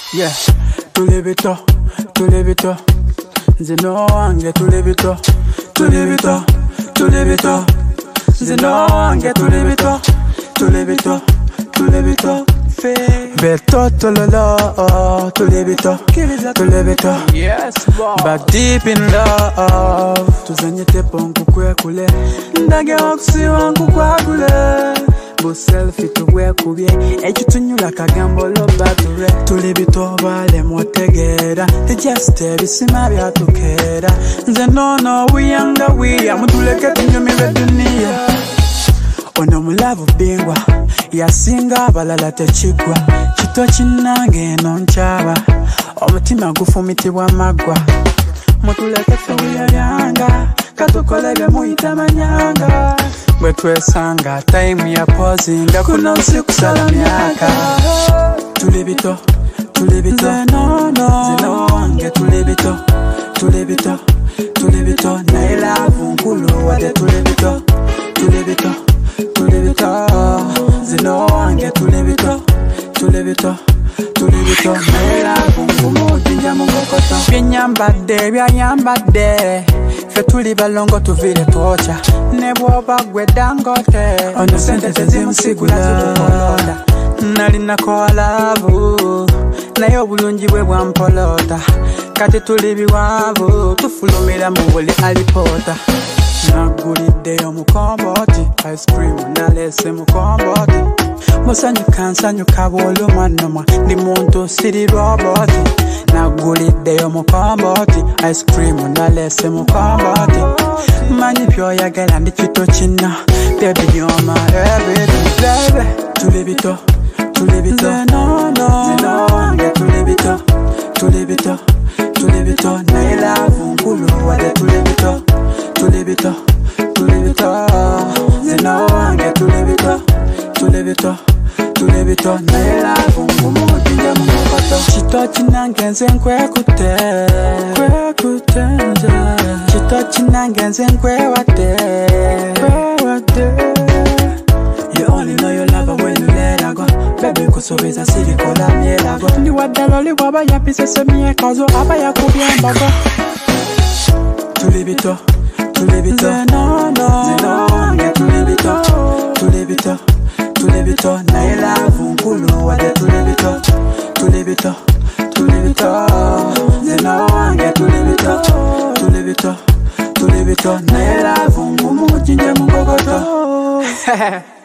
Yeah, tulibito, tulibito. Zino wange tulibito, tulibito, tulibito. Zino wange tulibito, tulibito, tulibito. Beto tololo, tulibito, tulibito. Yes, boy. Back deep in love. Tuzanye tepo nkukwe ndage wakusi wangu kwa kule. Bo selfie tuwe kubye ekitunyula kagambo lo bature. Tulibito bale motegera just ebisima byatukera. Nze nono wiyanga wiya mutuleke tunyumire dunia. Ono mulavu bingwa yasinga abalala tekigwa. Kito kinange nonchaba omutima gufumitibwa magwa. Mutuleke tuwiyabyanga katukolege muyita manyanga. Bwe twesanga time ya pozinga kuno usiku sala myaka. Tulibito, tulibito. Zino wange tulibito, tulibito, tulibito. Naye laavu nkulu wadde tulibito, tulibito, tulibito. Zino wange tulibito, tulibito, tulibito. Naye laavu nkumu jinja mungokoto. Byenyambadde byanyambadde fe tuli balongo tuvire tocha. Ne bwoba gwe Dangote ono sente tezimusigula zitukolota. Nalina kolavu naye obulungi bwe bwampolota. Kati tuli biwavu tufulumira mu buli alipota. Naguliddeyo mukomboti ice cream nalese mukomboti. Musanyuka nsanyuka bw'olumwanuma ndi muntu siri roboti. Naguliddeyo mukomboti ice cream nalese mukomboti. Manyi byoyagala ndi kito kina baby you're my everything baby. Tulibito, tulibito. Zino wange tulibito, tulibito, tulibito. Naye laavu nkulu wadde tulibito, tulibito, tulibito. Zino wange tulibito, tulibito, tulibito. Naye laavu nkumu jinja mungokoto. Kito kinange nze nkwekutte, kwekutte nze. Kito kinange nze nkwewadde, kwewadde. You only know you love her when you let her go. Baby kusobeza sirikola myelago. Ndi waddala oli bwaba yapisese myekazo aba yakubye embago. Tulibito, tulibito. Zino wange tulibito, tulibito, tulibito. Naye laavu nkulu wadde tulibito, tulibito, tulibito. Zino wange tulibito, tulibito, tulibito. Naye laavu nkumu jinja mungokoto.